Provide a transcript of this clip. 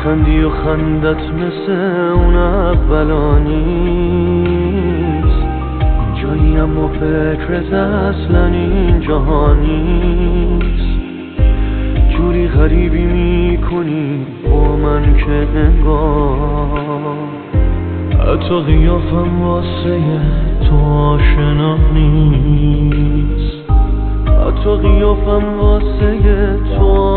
میخندی و خندت مثل اون اولا نیست. اینجایی اما فکرت اصلا این جهان نیست. جوری غریبی میکنی با من که انگار حتی قیافم واسه تو آشنا نیست. حتی قیافم واسه تو